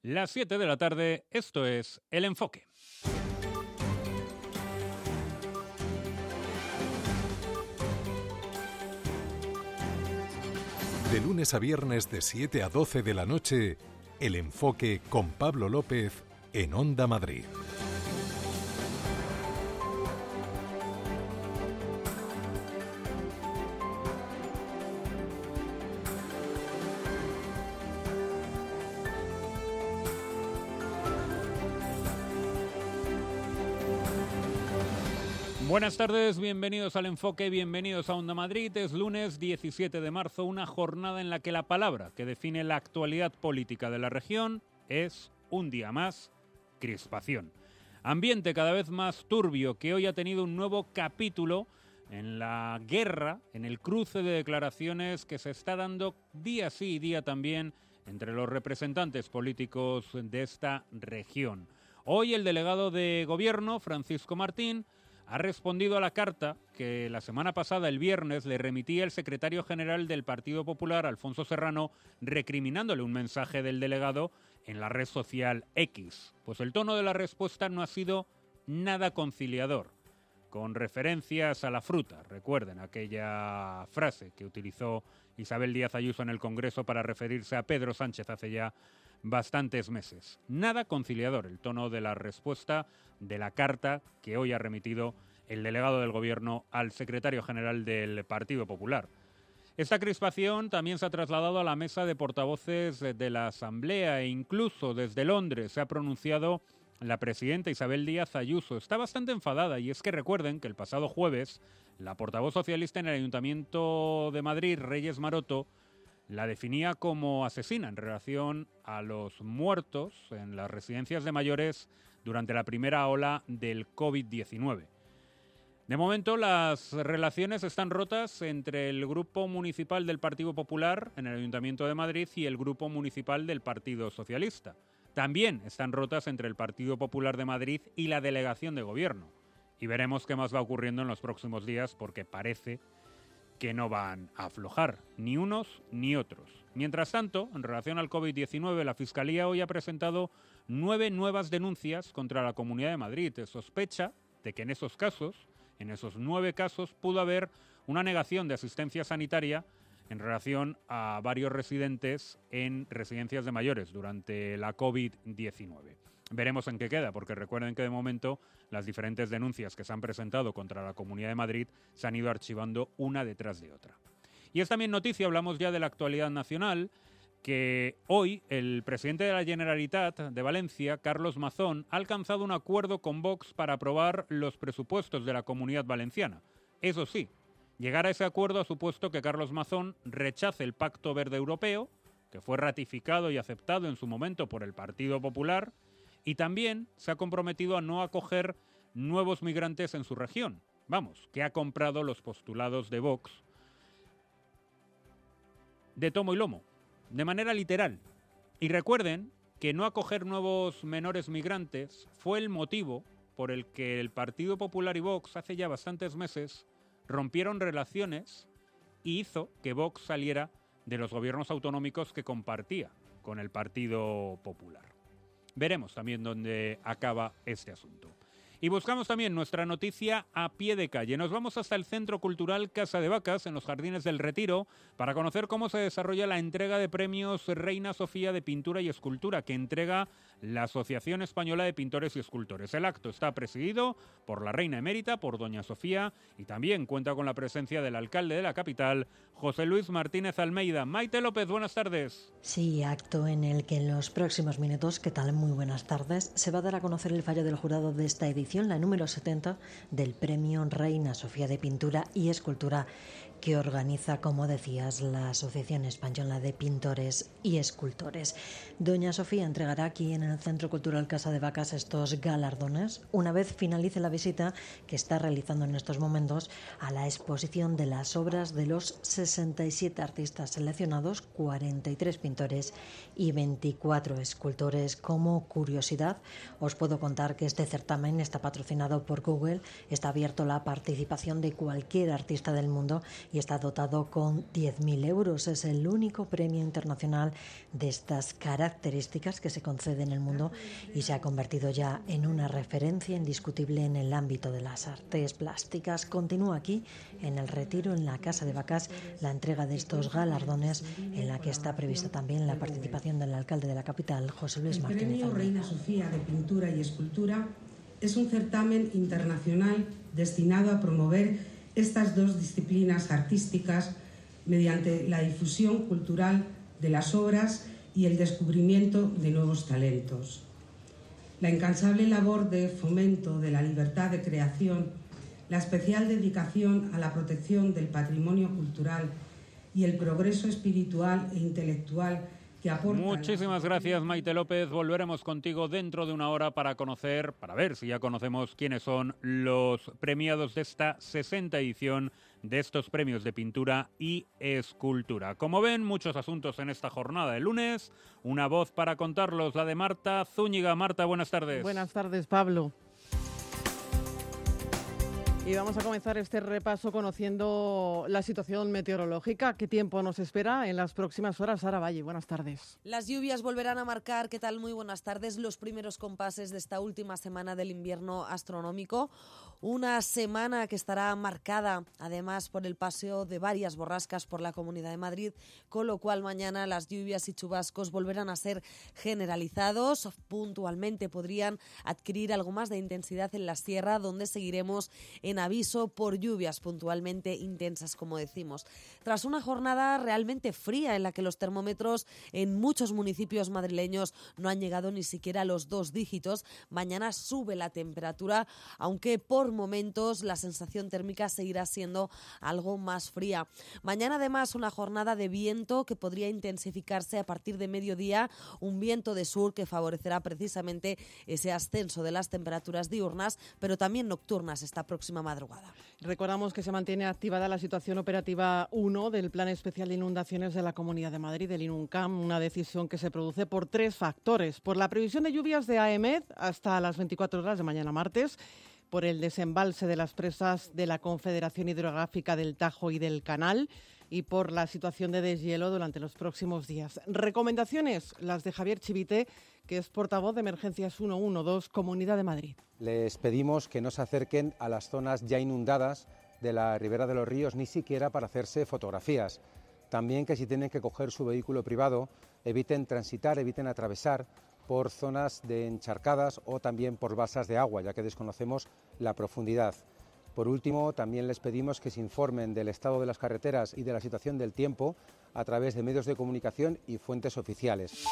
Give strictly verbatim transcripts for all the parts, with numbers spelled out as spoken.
Las siete de la tarde, esto es El Enfoque. De lunes a viernes de siete a doce de la noche, El Enfoque con Pablo López en Onda Madrid. Buenas tardes, bienvenidos al Enfoque, bienvenidos a Onda Madrid. Es lunes diecisiete de marzo, una jornada en la que la palabra que define la actualidad política de la región es, un día más, crispación. Ambiente cada vez más turbio que hoy ha tenido un nuevo capítulo en la guerra, en el cruce de declaraciones que se está dando día sí y día también entre los representantes políticos de esta región. Hoy el delegado de Gobierno, Francisco Martín, ha respondido a la carta que la semana pasada, el viernes, le remitía el secretario general del Partido Popular, Alfonso Serrano, recriminándole un mensaje del delegado en la red social X. Pues el tono de la respuesta no ha sido nada conciliador, con referencias a la fruta. Recuerden aquella frase que utilizó Isabel Díaz Ayuso en el Congreso para referirse a Pedro Sánchez hace ya bastantes meses. Nada conciliador el tono de la respuesta de la carta que hoy ha remitido el delegado del Gobierno al secretario general del Partido Popular. Esta crispación también se ha trasladado a la mesa de portavoces de la Asamblea e incluso desde Londres se ha pronunciado la presidenta Isabel Díaz Ayuso. Está bastante enfadada y es que recuerden que el pasado jueves la portavoz socialista en el Ayuntamiento de Madrid, Reyes Maroto, la definía como asesina en relación a los muertos en las residencias de mayores durante la primera ola del covid diecinueve. De momento, las relaciones están rotas entre el Grupo Municipal del Partido Popular en el Ayuntamiento de Madrid y el Grupo Municipal del Partido Socialista. También están rotas entre el Partido Popular de Madrid y la Delegación de Gobierno. Y veremos qué más va ocurriendo en los próximos días porque parece que no van a aflojar, ni unos ni otros. Mientras tanto, en relación al covid diecinueve, la Fiscalía hoy ha presentado nueve nuevas denuncias contra la Comunidad de Madrid. Se sospecha de que en esos casos, en esos nueve casos, pudo haber una negación de asistencia sanitaria en relación a varios residentes en residencias de mayores durante la covid diecinueve. Veremos en qué queda, porque recuerden que de momento las diferentes denuncias que se han presentado contra la Comunidad de Madrid se han ido archivando una detrás de otra. Y es también noticia, hablamos ya de la actualidad nacional, que hoy el presidente de la Generalitat de Valencia, Carlos Mazón, ha alcanzado un acuerdo con Vox para aprobar los presupuestos de la Comunidad Valenciana. Eso sí, llegar a ese acuerdo ha supuesto que Carlos Mazón rechace el Pacto Verde Europeo, que fue ratificado y aceptado en su momento por el Partido Popular, y también se ha comprometido a no acoger nuevos migrantes en su región. Vamos, que ha comprado los postulados de Vox de tomo y lomo, de manera literal. Y recuerden que no acoger nuevos menores migrantes fue el motivo por el que el Partido Popular y Vox hace ya bastantes meses rompieron relaciones y hizo que Vox saliera de los gobiernos autonómicos que compartía con el Partido Popular. Veremos también dónde acaba este asunto. Y buscamos también nuestra noticia a pie de calle. Nos vamos hasta el Centro Cultural Casa de Vacas, en los Jardines del Retiro, para conocer cómo se desarrolla la entrega de premios Reina Sofía de Pintura y Escultura, que entrega la Asociación Española de Pintores y Escultores. El acto está presidido por la Reina Emérita, por Doña Sofía, y también cuenta con la presencia del alcalde de la capital, José Luis Martínez Almeida. Maite López, buenas tardes. Sí, acto en el que en los próximos minutos, ¿qué tal? Muy buenas tardes, se va a dar a conocer el fallo del jurado de esta edición, la número setenta del Premio Reina Sofía de Pintura y Escultura, que organiza, como decías, la Asociación Española de Pintores y Escultores. Doña Sofía entregará aquí en el Centro Cultural Casa de Vacas estos galardones una vez finalice la visita que está realizando en estos momentos a la exposición de las obras de los sesenta y siete artistas seleccionados, cuarenta y tres pintores y veinticuatro escultores. Como curiosidad, os puedo contar que este certamen, esta patrocinado por Google, está abierto a la participación de cualquier artista del mundo y está dotado con diez mil euros. Es el único premio internacional de estas características que se concede en el mundo y se ha convertido ya en una referencia indiscutible en el ámbito de las artes plásticas. Continúa aquí, en el Retiro, en la Casa de Vacas, la entrega de estos galardones, en la que está prevista también la participación del alcalde de la capital, José Luis Martínez. El Premio Reina Sofía de Pintura y Escultura es un certamen internacional destinado a promover estas dos disciplinas artísticas mediante la difusión cultural de las obras y el descubrimiento de nuevos talentos. La incansable labor de fomento de la libertad de creación, la especial dedicación a la protección del patrimonio cultural y el progreso espiritual e intelectual que aporta. Muchísimas gracias, Maite López. Volveremos contigo dentro de una hora para conocer, para ver si ya conocemos quiénes son los premiados de esta sesenta edición de estos premios de pintura y escultura. Como ven, muchos asuntos en esta jornada de lunes. Una voz para contarlos, la de Marta Zúñiga. Marta, buenas tardes. Buenas tardes, Pablo. Y vamos a comenzar este repaso conociendo la situación meteorológica. ¿Qué tiempo nos espera en las próximas horas? Sara Valle, buenas tardes. Las lluvias volverán a marcar, ¿qué tal? Muy buenas tardes, los primeros compases de esta última semana del invierno astronómico. Una semana que estará marcada, además, por el paseo de varias borrascas por la Comunidad de Madrid, con lo cual mañana las lluvias y chubascos volverán a ser generalizados. Puntualmente podrían adquirir algo más de intensidad en la sierra, donde seguiremos en aviso por lluvias puntualmente intensas, como decimos. Tras una jornada realmente fría en la que los termómetros en muchos municipios madrileños no han llegado ni siquiera a los dos dígitos, mañana sube la temperatura, aunque por momentos la sensación térmica seguirá siendo algo más fría. Mañana además una jornada de viento que podría intensificarse a partir de mediodía, un viento de sur que favorecerá precisamente ese ascenso de las temperaturas diurnas, pero también nocturnas esta próxima madrugada. Recordamos que se mantiene activada la situación operativa uno del Plan Especial de Inundaciones de la Comunidad de Madrid, el INUNCAM, una decisión que se produce por tres factores: por la previsión de lluvias de A E M E D hasta las veinticuatro horas de mañana martes, por el desembalse de las presas de la Confederación Hidrográfica del Tajo y del Canal y por la situación de deshielo durante los próximos días. Recomendaciones, las de Javier Chivite, que es portavoz de Emergencias ciento doce, Comunidad de Madrid. Les pedimos que no se acerquen a las zonas ya inundadas de la ribera de los ríos, ni siquiera para hacerse fotografías. También que si tienen que coger su vehículo privado, eviten transitar, eviten atravesar por zonas de encharcadas o también por balsas de agua, ya que desconocemos la profundidad. Por último, también les pedimos que se informen del estado de las carreteras y de la situación del tiempo a través de medios de comunicación y fuentes oficiales.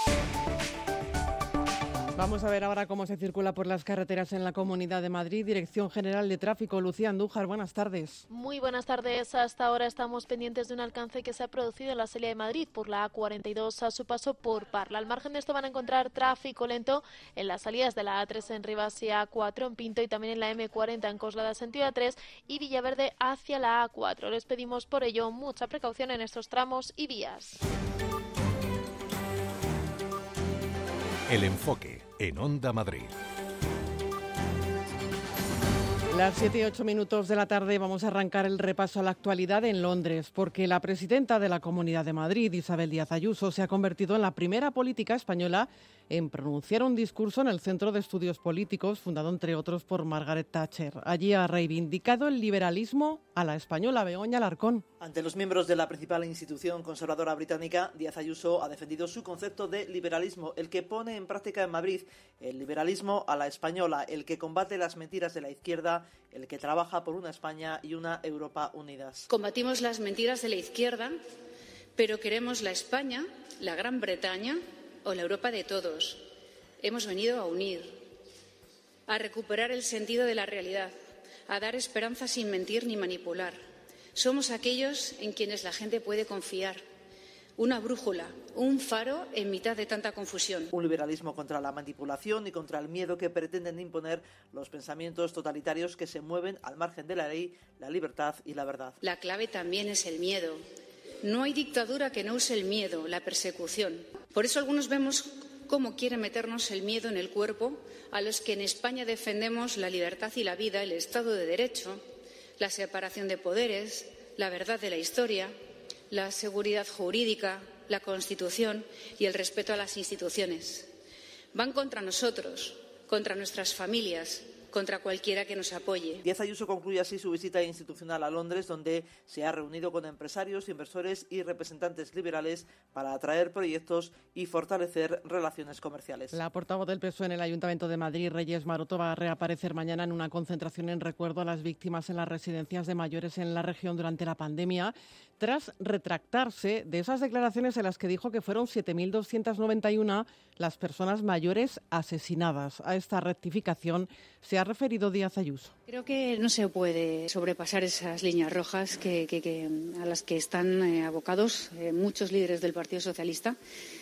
Vamos a ver ahora cómo se circula por las carreteras en la Comunidad de Madrid. Dirección General de Tráfico, Lucía Andújar, buenas tardes. Muy buenas tardes. Hasta ahora estamos pendientes de un alcance que se ha producido en la salida de Madrid por la A cuarenta y dos a su paso por Parla. Al margen de esto van a encontrar tráfico lento en las salidas de la A tres en Rivas y A cuatro en Pinto y también en la eme cuarenta en Coslada sentido A tres y Villaverde hacia la A cuatro. Les pedimos por ello mucha precaución en estos tramos y vías. El enfoque en Onda Madrid. Las siete y ocho minutos de la tarde vamos a arrancar el repaso a la actualidad en Londres, porque la presidenta de la Comunidad de Madrid, Isabel Díaz Ayuso, se ha convertido en la primera política española en pronunciar un discurso en el Centro de Estudios Políticos, fundado entre otros por Margaret Thatcher. Allí ha reivindicado el liberalismo a la española. Begoña Alarcón. Ante los miembros de la principal institución conservadora británica, Díaz Ayuso ha defendido su concepto de liberalismo, el que pone en práctica en Madrid el liberalismo a la española, el que combate las mentiras de la izquierda, el que trabaja por una España y una Europa unidas. Combatimos las mentiras de la izquierda, pero queremos la España, la Gran Bretaña o la Europa de todos. Hemos venido a unir, a recuperar el sentido de la realidad, a dar esperanza sin mentir ni manipular. Somos aquellos en quienes la gente puede confiar. Una brújula, un faro en mitad de tanta confusión. Un liberalismo contra la manipulación y contra el miedo que pretenden imponer los pensamientos totalitarios que se mueven al margen de la ley, la libertad y la verdad. La clave también es el miedo. No hay dictadura que no use el miedo, la persecución. Por eso algunos vemos cómo quiere meternos el miedo en el cuerpo a los que en España defendemos la libertad y la vida, el Estado de Derecho, la separación de poderes, la verdad de la historia, la seguridad jurídica, la Constitución y el respeto a las instituciones. Van contra nosotros, contra nuestras familias, contra cualquiera que nos apoye. Díaz Ayuso concluye así su visita institucional a Londres, donde se ha reunido con empresarios, inversores y representantes liberales para atraer proyectos y fortalecer relaciones comerciales. La portavoz del P S O E en el Ayuntamiento de Madrid, Reyes Maroto, va a reaparecer mañana en una concentración en recuerdo a las víctimas en las residencias de mayores en la región durante la pandemia, tras retractarse de esas declaraciones en las que dijo que fueron siete mil doscientas noventa y uno las personas mayores asesinadas. A esta rectificación se ha referido Díaz Ayuso. Creo que no se puede sobrepasar esas líneas rojas que, que, que, a las que están eh, abocados eh, muchos líderes del Partido Socialista,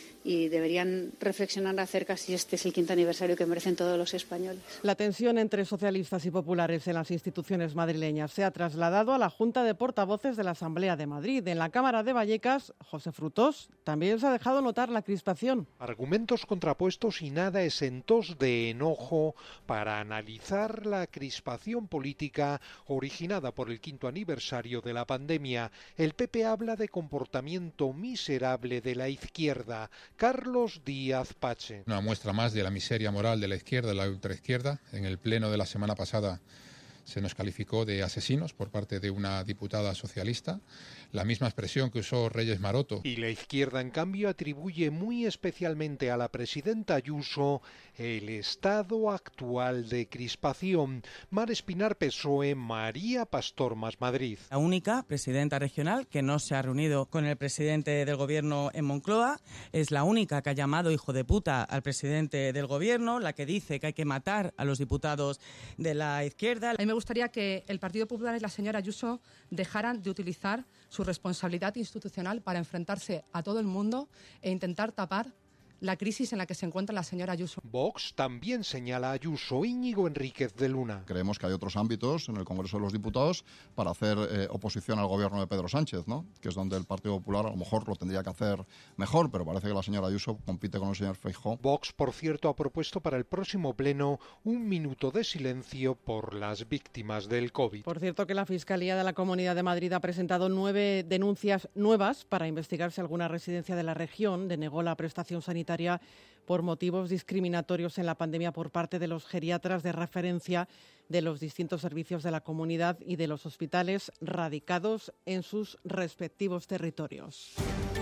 y deberían reflexionar acerca si este es el quinto aniversario que merecen todos los españoles. La tensión entre socialistas y populares en las instituciones madrileñas se ha trasladado a la Junta de Portavoces de la Asamblea de Madrid. En la Cámara de Vallecas, José Frutós, también se ha dejado notar la crispación. Argumentos contrapuestos y nada exentos de enojo para analizar la crispación política originada por el quinto aniversario de la pandemia. El P P habla de comportamiento miserable de la izquierda. Carlos Díaz Pache. Una muestra más de la miseria moral de la izquierda, de la ultraizquierda. En el pleno de la semana pasada se nos calificó de asesinos por parte de una diputada socialista, la misma expresión que usó Reyes Maroto. Y la izquierda, en cambio, atribuye muy especialmente a la presidenta Ayuso el estado actual de crispación. Mar Espinar, P S O E, María Pastor, Más Madrid. La única presidenta regional que no se ha reunido con el presidente del gobierno en Moncloa, es la única que ha llamado hijo de puta al presidente del gobierno, la que dice que hay que matar a los diputados de la izquierda. A mí me gustaría que el Partido Popular y la señora Ayuso dejaran de utilizar su responsabilidad institucional para enfrentarse a todo el mundo e intentar tapar la crisis en la que se encuentra la señora Ayuso. Vox también señala a Ayuso. Íñigo Enríquez de Luna. Creemos que hay otros ámbitos en el Congreso de los Diputados para hacer eh, oposición al gobierno de Pedro Sánchez, ¿no? Que es donde el Partido Popular a lo mejor lo tendría que hacer mejor, pero parece que la señora Ayuso compite con el señor Feijóo. Vox, por cierto, ha propuesto para el próximo pleno un minuto de silencio por las víctimas del COVID. Por cierto, que la Fiscalía de la Comunidad de Madrid ha presentado nueve denuncias nuevas para investigar si alguna residencia de la región denegó la prestación sanitaria por motivos discriminatorios en la pandemia por parte de los geriatras de referencia de los distintos servicios de la comunidad y de los hospitales radicados en sus respectivos territorios.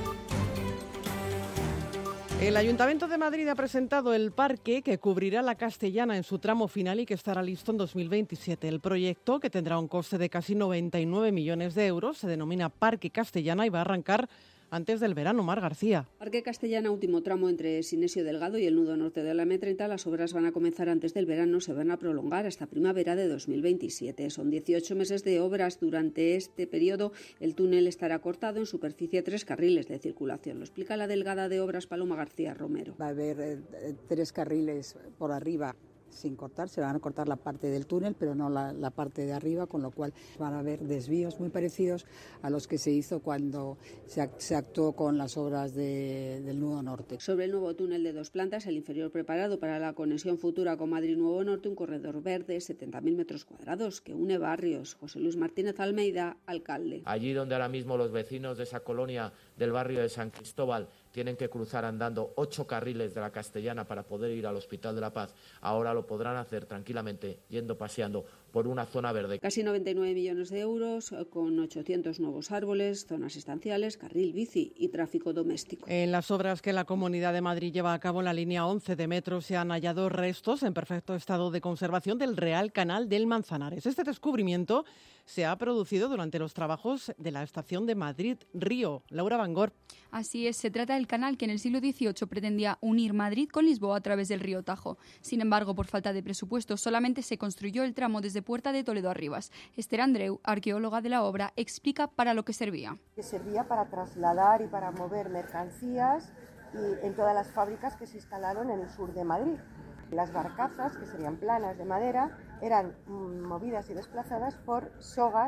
El Ayuntamiento de Madrid ha presentado el parque que cubrirá la Castellana en su tramo final y que estará listo en dos mil veintisiete. El proyecto, que tendrá un coste de casi noventa y nueve millones de euros, se denomina Parque Castellana y va a arrancar antes del verano. Mar García. Parque Castellana, último tramo entre Sinesio Delgado y el nudo norte de la eme treinta. Las obras van a comenzar antes del verano, se van a prolongar hasta primavera de dos mil veintisiete. Son dieciocho meses de obras. Durante este periodo el túnel estará cortado en superficie tres carriles de circulación. Lo explica la delegada de obras Paloma García Romero. Va a haber eh, tres carriles por arriba sin cortar, se van a cortar la parte del túnel, pero no la, la parte de arriba, con lo cual van a haber desvíos muy parecidos a los que se hizo cuando se, se actuó con las obras de, del nudo norte. Sobre el nuevo túnel de dos plantas, el inferior preparado para la conexión futura con Madrid Nuevo Norte, un corredor verde, setenta mil metros cuadrados, que une barrios. José Luis Martínez Almeida, alcalde. Allí donde ahora mismo los vecinos de esa colonia del barrio de San Cristóbal tienen que cruzar andando ocho carriles de la Castellana para poder ir al Hospital de la Paz, ahora lo podrán hacer tranquilamente yendo paseando por una zona verde. Casi noventa y nueve millones de euros, con ochocientos nuevos árboles, zonas estanciales, carril bici y tráfico doméstico. En las obras que la Comunidad de Madrid lleva a cabo en la línea once de metro se han hallado restos en perfecto estado de conservación del Real Canal del Manzanares. Este descubrimiento se ha producido durante los trabajos de la estación de Madrid-Río. Laura Bangor. Así es, se trata del canal que en el siglo dieciocho pretendía unir Madrid con Lisboa a través del río Tajo. Sin embargo, por falta de presupuesto, solamente se construyó el tramo desde Puerta de Toledo a Rivas. Esther Andreu, arqueóloga de la obra, explica para lo que servía. Que servía para trasladar y para mover mercancías y en todas las fábricas que se instalaron en el sur de Madrid. Las barcazas, que serían planas de madera, eran movidas y desplazadas por sogas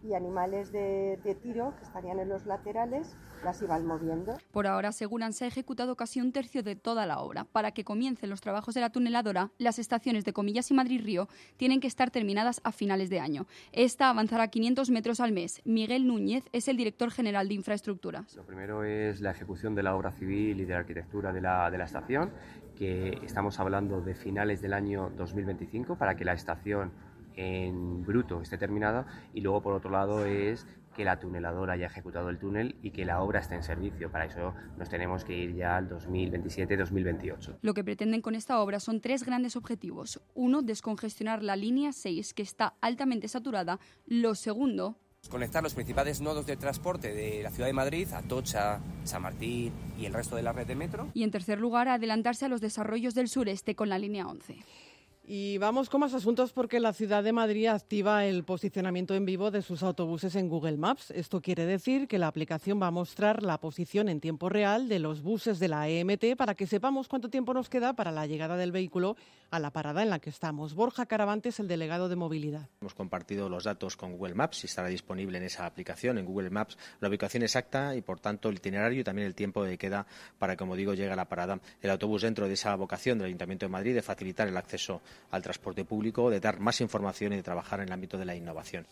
y animales de, de tiro que estarían en los laterales las iban moviendo. Por ahora, aseguran, se ha ejecutado casi un tercio de toda la obra. Para que comiencen los trabajos de la tuneladora, las estaciones de Comillas y Madrid-Río tienen que estar terminadas a finales de año. Esta avanzará quinientos metros al mes. Miguel Núñez es el director general de Infraestructuras. Lo primero es la ejecución de la obra civil y de la arquitectura de la, de la estación, que estamos hablando de finales del año dos mil veinticinco para que la estación en bruto esté terminada, y luego por otro lado es que la tuneladora haya ejecutado el túnel y que la obra esté en servicio. Para eso nos tenemos que ir ya al dos mil veintisiete dos mil veintiocho. Lo que pretenden con esta obra son tres grandes objetivos. Uno, descongestionar la línea seis, que está altamente saturada. Lo segundo, conectar los principales nodos de transporte de la ciudad de Madrid, Atocha, San Martín y el resto de la red de metro. Y en tercer lugar, adelantarse a los desarrollos del sureste con la línea once. Y vamos con más asuntos porque la ciudad de Madrid activa el posicionamiento en vivo de sus autobuses en Google Maps. Esto quiere decir que la aplicación va a mostrar la posición en tiempo real de los buses de la E M T para que sepamos cuánto tiempo nos queda para la llegada del vehículo a la parada en la que estamos. Borja Caravantes, el delegado de movilidad. Hemos compartido los datos con Google Maps y estará disponible en esa aplicación, en Google Maps, la ubicación exacta y, por tanto, el itinerario y también el tiempo de queda para, como digo, llegue a la parada el autobús, dentro de esa vocación del Ayuntamiento de Madrid de facilitar el acceso al transporte público, de dar más información y de trabajar en el ámbito de la innovación.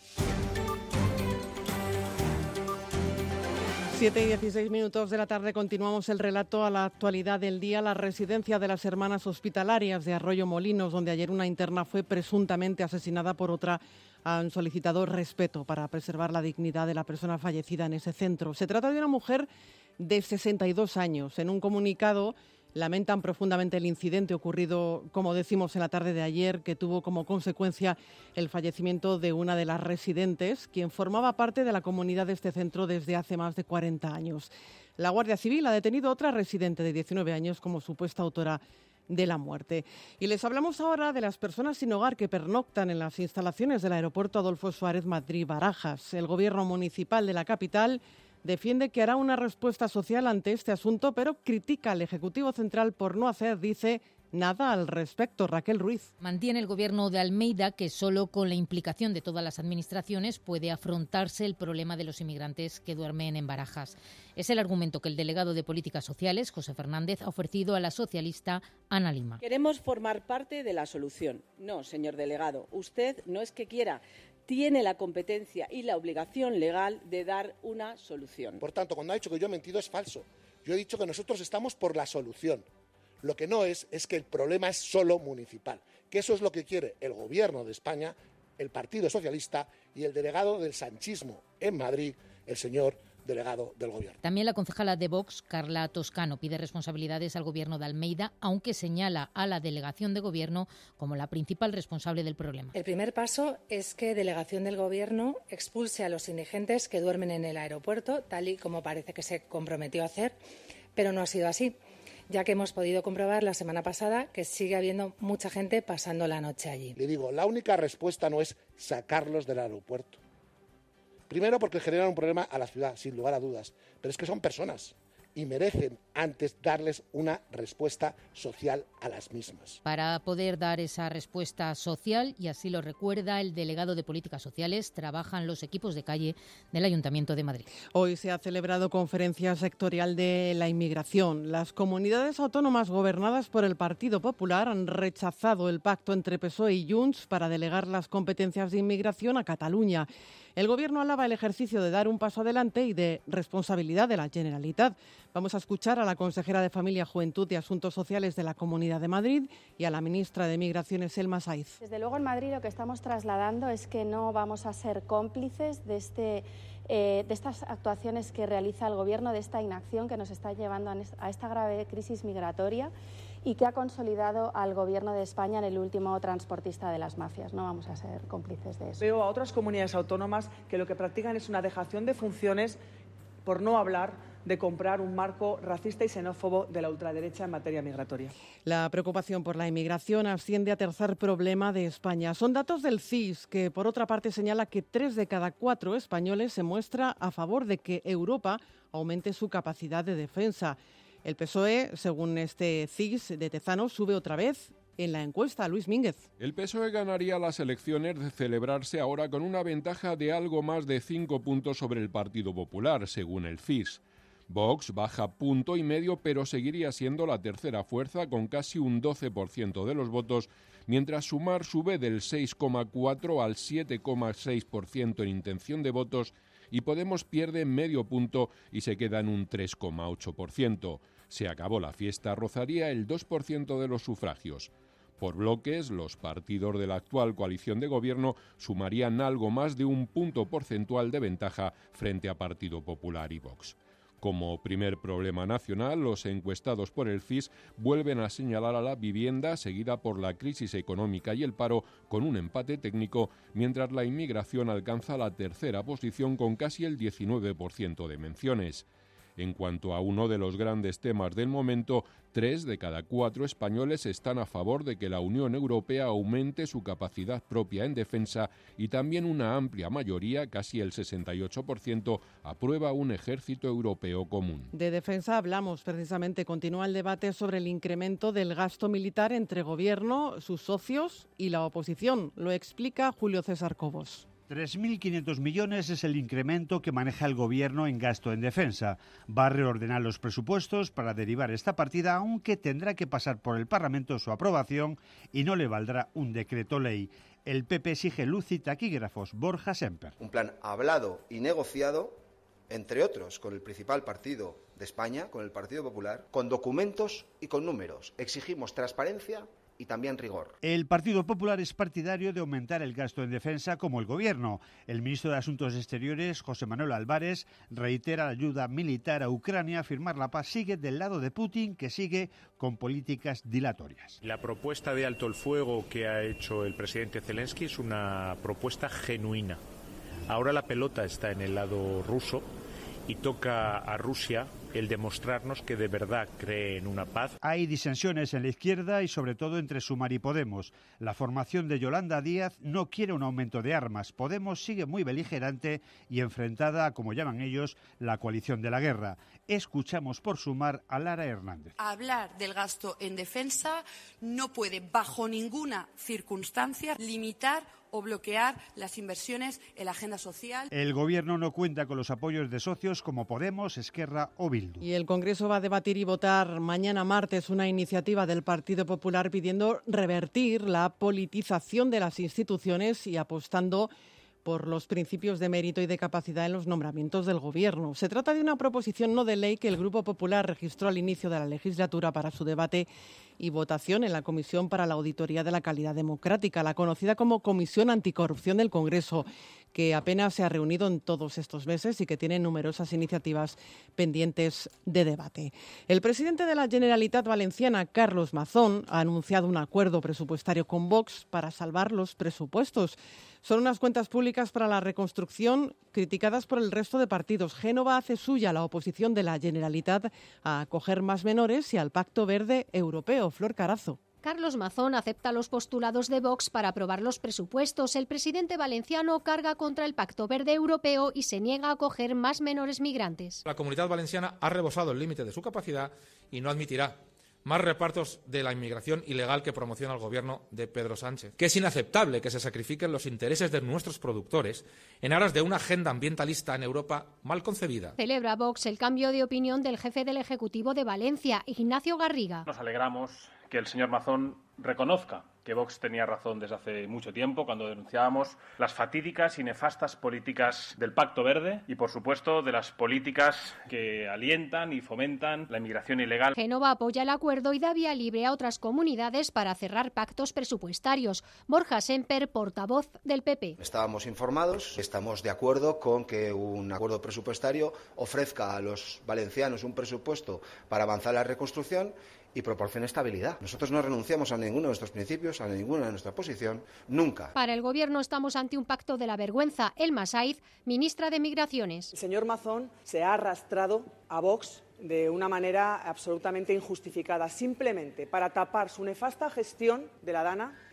siete y dieciséis minutos de la tarde, continuamos el relato a la actualidad del día. La residencia de las Hermanas Hospitalarias de Arroyo Molinos, donde ayer una interna fue presuntamente asesinada por otra, han solicitado respeto para preservar la dignidad de la persona fallecida en ese centro. Se trata de una mujer de sesenta y dos años. En un comunicado lamentan profundamente el incidente ocurrido, como decimos, en la tarde de ayer, que tuvo como consecuencia el fallecimiento de una de las residentes, quien formaba parte de la comunidad de este centro desde hace más de cuarenta años. La Guardia Civil ha detenido a otra residente de diecinueve años como supuesta autora de la muerte. Y les hablamos ahora de las personas sin hogar que pernoctan en las instalaciones del aeropuerto Adolfo Suárez Madrid-Barajas. El Gobierno municipal de la capital defiende que hará una respuesta social ante este asunto, pero critica al Ejecutivo Central por no hacer, dice, nada al respecto. Raquel Ruiz. Mantiene el Gobierno de Almeida que solo con la implicación de todas las administraciones puede afrontarse el problema de los inmigrantes que duermen en Barajas. Es el argumento que el delegado de Políticas Sociales, José Fernández, ha ofrecido a la socialista Ana Lima. Queremos formar parte de la solución. No, señor delegado, usted no es que quiera, tiene la competencia y la obligación legal de dar una solución. Por tanto, cuando ha dicho que yo he mentido es falso. Yo he dicho que nosotros estamos por la solución. Lo que no es, es que el problema es solo municipal, que eso es lo que quiere el Gobierno de España, el Partido Socialista y el delegado del sanchismo en Madrid, el señor delegado del Gobierno. También la concejala de Vox, Carla Toscano, pide responsabilidades al Gobierno de Almeida, aunque señala a la delegación de Gobierno como la principal responsable del problema. El primer paso es que delegación del Gobierno expulse a los indigentes que duermen en el aeropuerto, tal y como parece que se comprometió a hacer, pero no ha sido así, ya que hemos podido comprobar la semana pasada que sigue habiendo mucha gente pasando la noche allí. Le digo, la única respuesta no es sacarlos del aeropuerto. Primero porque generan un problema a la ciudad, sin lugar a dudas, pero es que son personas y merecen antes darles una respuesta social a las mismas. Para poder dar esa respuesta social, y así lo recuerda el delegado de Políticas Sociales, trabajan los equipos de calle del Ayuntamiento de Madrid. Hoy se ha celebrado conferencia sectorial de la inmigración. Las comunidades autónomas gobernadas por el Partido Popular han rechazado el pacto entre P S O E y Junts para delegar las competencias de inmigración a Cataluña. El Gobierno alaba el ejercicio de dar un paso adelante y de responsabilidad de la Generalitat. Vamos a escuchar a la consejera de Familia, Juventud y Asuntos Sociales de la Comunidad de Madrid y a la ministra de Migraciones, Elma Saiz. Desde luego en Madrid lo que estamos trasladando es que no vamos a ser cómplices de, este, eh, de estas actuaciones que realiza el Gobierno, de esta inacción que nos está llevando a esta grave crisis migratoria y que ha consolidado al Gobierno de España en el último transportista de las mafias. No vamos a ser cómplices de eso. Veo a otras comunidades autónomas que lo que practican es una dejación de funciones, por no hablar de comprar un marco racista y xenófobo de la ultraderecha en materia migratoria. La preocupación por la inmigración asciende a tercer problema de España. Son datos del C I S, que por otra parte señala que tres de cada cuatro españoles se muestra a favor de que Europa aumente su capacidad de defensa. El P S O E, según este C I S de Tezanos, sube otra vez en la encuesta. Luis Mínguez. El P S O E ganaría las elecciones de celebrarse ahora con una ventaja de algo más de cinco puntos sobre el Partido Popular, según el C I S. Vox baja punto y medio, pero seguiría siendo la tercera fuerza con casi un doce por ciento de los votos, mientras Sumar sube del seis coma cuatro al siete coma seis por ciento en intención de votos y Podemos pierde medio punto y se queda en un tres coma ocho por ciento. Se acabó la fiesta, rozaría el dos por ciento de los sufragios. Por bloques, los partidos de la actual coalición de gobierno sumarían algo más de un punto porcentual de ventaja frente a Partido Popular y Vox. Como primer problema nacional, los encuestados por el C I S vuelven a señalar a la vivienda, seguida por la crisis económica y el paro, con un empate técnico, mientras la inmigración alcanza la tercera posición con casi el diecinueve por ciento de menciones. En cuanto a uno de los grandes temas del momento, tres de cada cuatro españoles están a favor de que la Unión Europea aumente su capacidad propia en defensa y también una amplia mayoría, casi el sesenta y ocho por ciento, aprueba un ejército europeo común. De defensa hablamos precisamente. Continúa el debate sobre el incremento del gasto militar entre Gobierno, sus socios y la oposición. Lo explica Julio César Cobos. tres mil quinientos millones es el incremento que maneja el Gobierno en gasto en defensa. Va a reordenar los presupuestos para derivar esta partida, aunque tendrá que pasar por el Parlamento su aprobación y no le valdrá un decreto ley. El P P exige luz y taquígrafos. Borja Semper. Un plan hablado y negociado, entre otros, con el principal partido de España, con el Partido Popular, con documentos y con números. Exigimos transparencia y también rigor. El Partido Popular es partidario de aumentar el gasto en defensa como el Gobierno. El ministro de Asuntos Exteriores, José Manuel Álvarez, reitera la ayuda militar a Ucrania. Firmar la paz sigue del lado de Putin, que sigue con políticas dilatorias. La propuesta de alto el fuego que ha hecho el presidente Zelensky es una propuesta genuina. Ahora la pelota está en el lado ruso y toca a Rusia el demostrarnos que de verdad cree en una paz. Hay disensiones en la izquierda y sobre todo entre Sumar y Podemos. La formación de Yolanda Díaz no quiere un aumento de armas. Podemos sigue muy beligerante y enfrentada a, como llaman ellos, la coalición de la guerra. Escuchamos por Sumar a Lara Hernández. Hablar del gasto en defensa no puede, bajo ninguna circunstancia, limitar o bloquear las inversiones en la agenda social. El Gobierno no cuenta con los apoyos de socios como Podemos, Esquerra o Bildu. Y el Congreso va a debatir y votar mañana martes una iniciativa del Partido Popular pidiendo revertir la politización de las instituciones y apostando por los principios de mérito y de capacidad en los nombramientos del Gobierno. Se trata de una proposición no de ley que el Grupo Popular registró al inicio de la legislatura para su debate y votación en la Comisión para la Auditoría de la Calidad Democrática, la conocida como Comisión Anticorrupción del Congreso, que apenas se ha reunido en todos estos meses y que tiene numerosas iniciativas pendientes de debate. El presidente de la Generalitat Valenciana, Carlos Mazón, ha anunciado un acuerdo presupuestario con Vox para salvar los presupuestos. Son unas cuentas públicas para la reconstrucción criticadas por el resto de partidos. Génova hace suya la oposición de la Generalitat a acoger más menores y al Pacto Verde Europeo. Flor Carazo. Carlos Mazón acepta los postulados de Vox para aprobar los presupuestos. El presidente valenciano carga contra el Pacto Verde Europeo y se niega a acoger más menores migrantes. La Comunidad Valenciana ha rebasado el límite de su capacidad y no admitirá más repartos de la inmigración ilegal que promociona el gobierno de Pedro Sánchez. Que es inaceptable que se sacrifiquen los intereses de nuestros productores en aras de una agenda ambientalista en Europa mal concebida. Celebra Vox el cambio de opinión del jefe del Ejecutivo de Valencia, Ignacio Garriga. Nos alegramos que el señor Mazón reconozca que Vox tenía razón desde hace mucho tiempo cuando denunciábamos las fatídicas y nefastas políticas del Pacto Verde y, por supuesto, de las políticas que alientan y fomentan la inmigración ilegal. Génova apoya el acuerdo y da vía libre a otras comunidades para cerrar pactos presupuestarios. Borja Semper, portavoz del P P. Estábamos informados, estamos de acuerdo con que un acuerdo presupuestario ofrezca a los valencianos un presupuesto para avanzar la reconstrucción y proporciona estabilidad. Nosotros no renunciamos a ninguno de nuestros principios, a ninguna de nuestra posición, nunca. Para el Gobierno estamos ante un pacto de la vergüenza. Elma Saiz, ministra de Migraciones. El señor Mazón se ha arrastrado a Vox de una manera absolutamente injustificada, simplemente para tapar su nefasta gestión de la DANA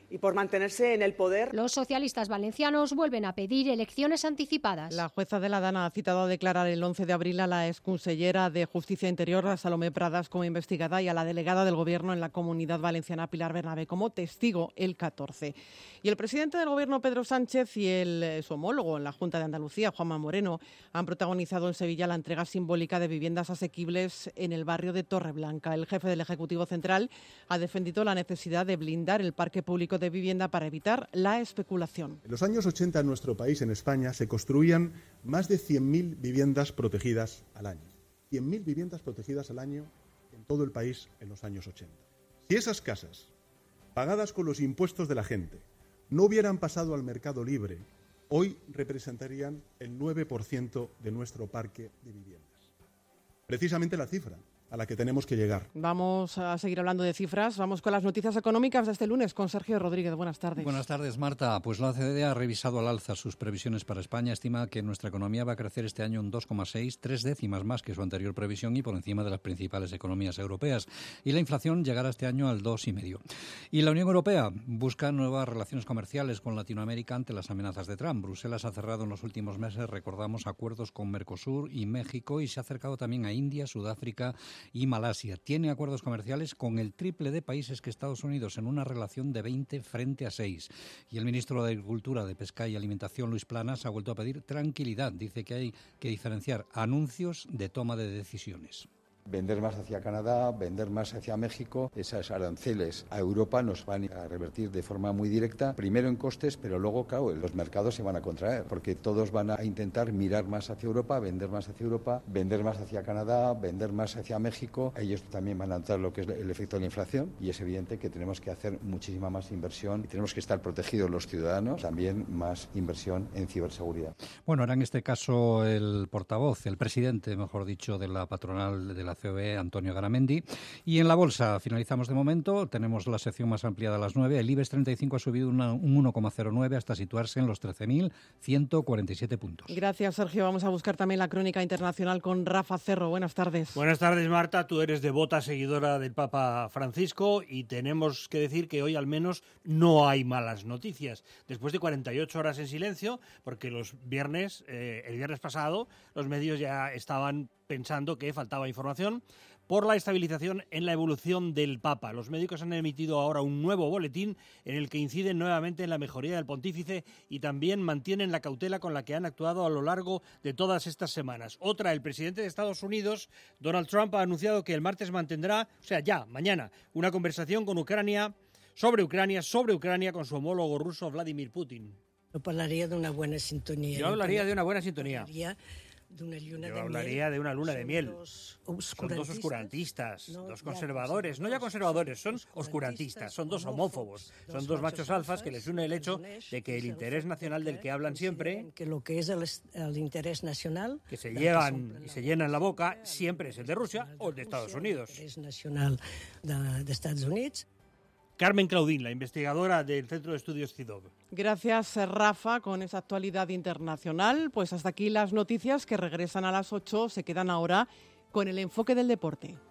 y por mantenerse en el poder. Los socialistas valencianos vuelven a pedir elecciones anticipadas. La jueza de la Dana ha citado a declarar el once de abril a la exconsellera de Justicia Interior, a Salomé Pradas, como investigada y a la delegada del Gobierno en la Comunidad Valenciana, Pilar Bernabé, como testigo el catorce. Y el presidente del Gobierno, Pedro Sánchez, y el, su homólogo en la Junta de Andalucía, Juanma Moreno, han protagonizado en Sevilla la entrega simbólica de viviendas asequibles en el barrio de Torreblanca. El jefe del Ejecutivo Central ha defendido la necesidad de blindar el parque público de vivienda para evitar la especulación. En los años ochenta en nuestro país, en España, se construían más de cien mil viviendas protegidas al año. cien mil viviendas protegidas al año en todo el país en los años ochenta. Si esas casas, pagadas con los impuestos de la gente, no hubieran pasado al mercado libre, hoy representarían el nueve por ciento de nuestro parque de viviendas. Precisamente la cifra a la que tenemos que llegar. Vamos a seguir hablando de cifras. Vamos con las noticias económicas de este lunes con Sergio Rodríguez. Buenas tardes. Buenas tardes, Marta. Pues la O C D E ha revisado al alza sus previsiones para España. Estima que nuestra economía va a crecer este año un dos coma seis, tres décimas más que su anterior previsión y por encima de las principales economías europeas. Y la inflación llegará este año al dos coma cinco. Y la Unión Europea busca nuevas relaciones comerciales con Latinoamérica ante las amenazas de Trump. Bruselas ha cerrado en los últimos meses, recordamos, acuerdos con Mercosur y México y se ha acercado también a India, Sudáfrica y Malasia. Tiene acuerdos comerciales con el triple de países que Estados Unidos en una relación de veinte frente a seis. Y el ministro de Agricultura, de Pesca y Alimentación, Luis Planas, ha vuelto a pedir tranquilidad. Dice que hay que diferenciar anuncios de toma de decisiones. Vender más hacia Canadá, vender más hacia México, esas aranceles a Europa nos van a revertir de forma muy directa, primero en costes, pero luego, claro, los mercados se van a contraer, porque todos van a intentar mirar más hacia Europa, vender más hacia Europa, vender más hacia Canadá, vender más hacia México. Ellos también van a notar lo que es el efecto de la inflación y es evidente que tenemos que hacer muchísima más inversión y tenemos que estar protegidos los ciudadanos, también más inversión en ciberseguridad. Bueno, era en este caso el portavoz, el presidente, mejor dicho, de la patronal de la C O E, Antonio Garamendi. Y en la bolsa, finalizamos de momento, tenemos la sección más ampliada a las nueve. El IBEX treinta y cinco ha subido una, un uno coma cero nueve hasta situarse en los trece mil ciento cuarenta y siete puntos. Gracias, Sergio. Vamos a buscar también la crónica internacional con Rafa Cerro. Buenas tardes. Buenas tardes, Marta. Tú eres devota seguidora del Papa Francisco y tenemos que decir que hoy al menos no hay malas noticias. Después de cuarenta y ocho horas en silencio, porque los viernes, eh, el viernes pasado, los medios ya estaban pensando que faltaba información por la estabilización en la evolución del Papa. Los médicos han emitido ahora un nuevo boletín en el que inciden nuevamente en la mejoría del pontífice y también mantienen la cautela con la que han actuado a lo largo de todas estas semanas. Otra, el presidente de Estados Unidos, Donald Trump, ha anunciado que el martes mantendrá, o sea, ya, mañana, una conversación con Ucrania, sobre Ucrania, sobre Ucrania con su homólogo ruso Vladimir Putin. Yo hablaría de una buena sintonía. Yo hablaría de una buena sintonía. De una luna Yo de hablaría miel. de una luna de miel. Dos son dos oscurantistas, no, dos ya conservadores, no ya conservadores, son oscurantistas, son dos homófobos, son dos machos alfas que les une el hecho de que el interés nacional del que hablan siempre, que lo que es el, el interés nacional, que se llevan y se llenan la boca, siempre es el de Rusia o el de Estados Unidos. El interés nacional de, de Estados Unidos. Carmen Claudín, la investigadora del Centro de Estudios CIDOB. Gracias, Rafa, con esa actualidad internacional. Pues hasta aquí las noticias que regresan a las ocho. Se quedan ahora con el enfoque del deporte.